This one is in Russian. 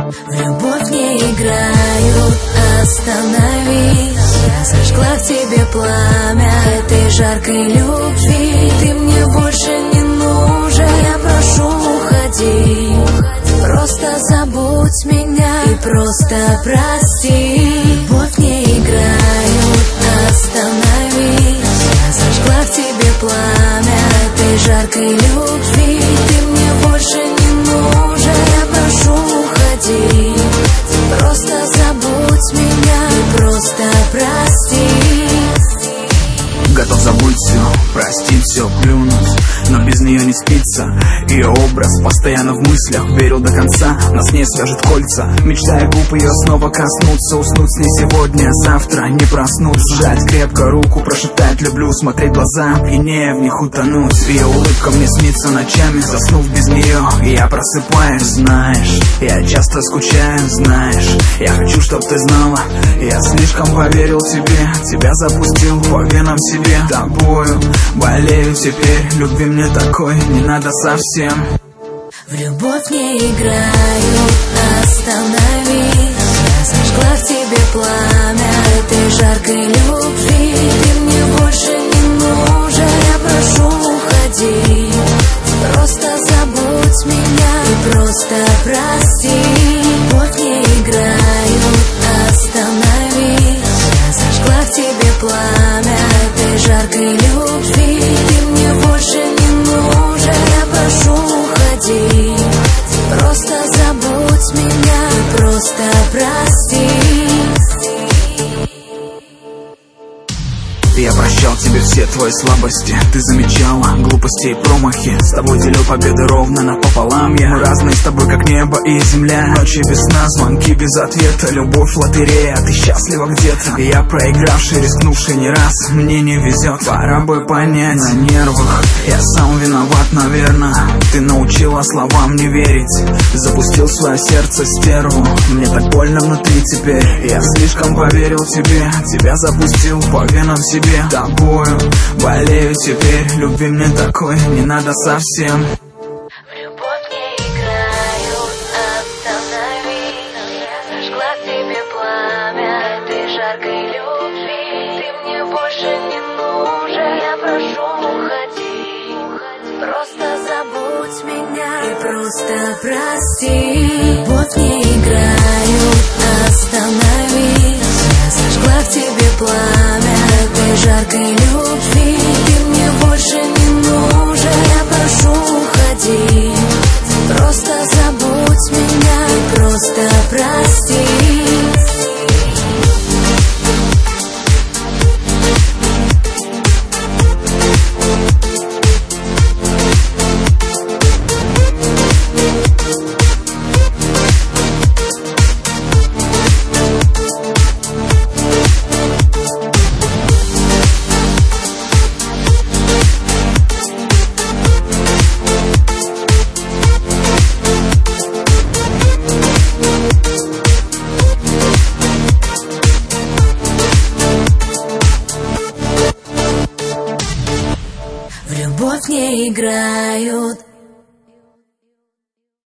В любовь не играют, остановись. Я зажгла в тебе пламя этой жаркой любви. Ты мне больше не нужен, я прошу, уходи. Просто забудь меня и просто прости. В любовь не играют, остановись. Я зажгла в тебе пламя этой жаркой любви. Ты мне больше не нужен, я прошу, уходи. Просто забудь меня и просто прости. Готов забыть все, простить все, плюнуть, но без нее не спится. Ее образ постоянно в мыслях, верил до конца, нас с ней свяжет кольца. Мечтая губ ее снова коснуться, уснуть с ней сегодня, завтра не проснуться. Сжать крепко руку, прошептать люблю, смотреть в глаза, пьянее в них утонуть. Ее улыбка мне снится ночами, заснув без нее, и я просыпаюсь. Знаешь, я часто скучаю, знаешь, я хочу, чтоб ты знала, я слишком поверил тебе, тебя запустил по венам себе. Тобою болею теперь, любви мне такой не надо совсем. В любовь не играют, остановись. Я зажгла в тебе пламя этой жаркой любви. Ты мне больше не нужен, я прошу, уходи. Просто забудь меня и просто прости. В любовь не играют, остановись. Я зажгла в тебе пламя этой жаркой любви. Ты мне больше не нужен, я прошу, уходи. Просто забудь меня и просто прости. Я прощал тебе все твои слабости, ты замечала глупости и промахи. С тобой делил победы ровно напополам. Мы разные с тобой, как небо и земля. Ночи без сна, звонки без ответа, любовь лотерея, ты счастлива где-то. И я проигравший, рискнувший не раз, мне не везет, пора бы понять. На нервах, я сам виноват, наверное. Ты научила словам не верить, запустил свое сердце стерву. Мне так больно внутри теперь, я слишком поверил тебе, тебя запустил по венам себе. Тобою болею теперь, любви мне такой не надо совсем. В любовь не играют, остановись. Я зажгла в тебе пламя этой жаркой любви. Ты мне больше не нужен, я прошу, уходи. Просто забудь меня и просто прости. В любовь не играют, остановись. Я зажгла в тебе пламя этой жаркой любви. Ты мне больше не нужен, я прошу, уходи. Просто забудь меня и просто прости. В любовь не играют,